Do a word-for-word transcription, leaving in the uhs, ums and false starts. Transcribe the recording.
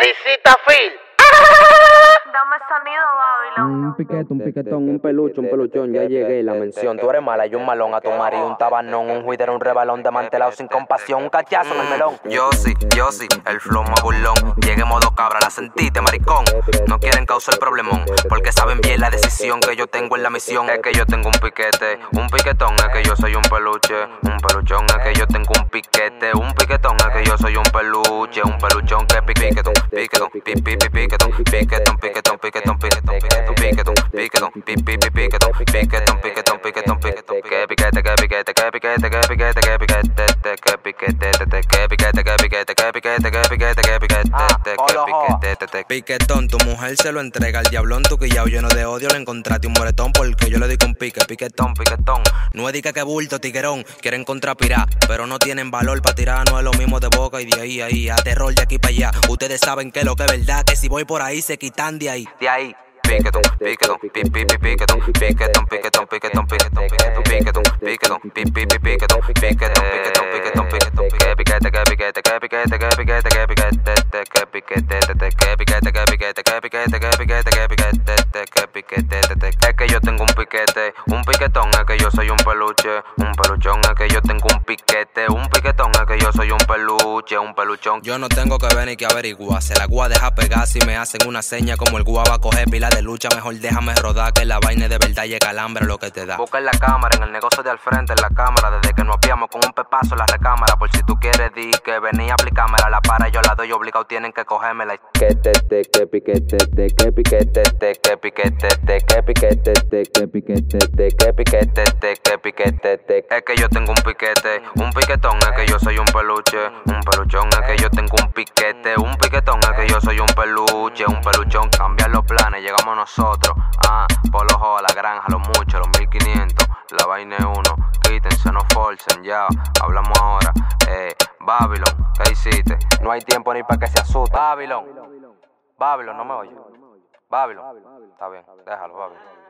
Risita Phil. Dame sonido, Babylon. Un piquete, un piquetón, un peluche, un peluchón, ya llegué. La mención, tú eres mala y un malón a tu marido, un tabanón, un juidero, un rebalón desmantelado sin compasión, un cachazo en el melón. Yo sí, yo sí, el flow más burlón. Llegué modo cabra, la sentiste, maricón. No quieren causar problemón, porque saben bien la decisión que yo tengo en la misión. Es que yo tengo un piquete, un piquetón, es que yo soy un peluche. Un peluchón, es que yo tengo un piquete. Un piquetón, es que yo soy un peluche. Un peluchón que piquetón, piquetón, piquetón, piquetón, piquetón, piquetón, piquetón, piquetón, piquetón, piquetón, piquetón, piquetón, piquetón, piquetón, piquetón, piquetón, que piquete, que piquete, que piquete, que piquete, que piquete, que piquete, que piquete, que piquete, que piquete, que piquete, que piquete, que piquete, piquetón, tu mujer se lo entrega al diablón, tu quillao lleno de odio le encontraste un moretón porque yo le di con pique, piquetón, piquetón. No es dica que bulto, tiguerón, quieren contrapirar, pero no tienen valor para tirar, no es lo mismo de boca y de ahí a ahí, a terror de aquí para allá. Ustedes saben que lo que es verdad, que si voy por ahí se quitan de ahí, de ahí. Piquetón, piquetón, pi pi pi piquetón, piquetón, piquetón, piquetón, piquetón, piquetón, piquetón, piquetón, pi pi pi piquetón, piquetón, piquetón, piquetón, piquetón, que piquete, que piquete, que piquete, que piquete, que piquete, que piquete, que piquete, que piquete, que piquete, que piquete, que piquete, que piquete, es que yo tengo un piquete, un piquetón, es que yo soy un peluche, un peluchón, es que yo tengo un piquete, un piquetón, es que yo soy un peluche, un peluchón. Yo no tengo que ver ni que averiguar, se la gua deja pegar si me hacen una seña como el gua va a coger pila de lucha, mejor déjame rodar que la vaina de verdad y el calambre lo que te da. Busca en la cámara, en el negocio de al frente, en la cámara, desde que nos apiamos con un pepazo en la recámara, por si tú quieres di que venía a aplicármela, la para yo la doy obligado, tienen que cogérmela. Que te te que piquete te que piquete te que piquete te que piquete te que piquete te que piquete te que piquete te. Es que yo tengo un piquete, un piquetón, es que yo soy un peluche, un peluchón, es que yo tengo un piquete, un piquetón, es que yo soy un peluche, un peluchón. Cambiar los planes, llegamos nosotros, ah, por los ojos a la granja, los muchos, los mil quinientos, la vaina es uno, quítense, no forcen, ya, hablamos ahora, eh, Babylon, ¿qué hiciste? No hay tiempo ni para que se asuste. Babylon, Babylon, no me oyes, Babylon, está bien, déjalo, Babylon.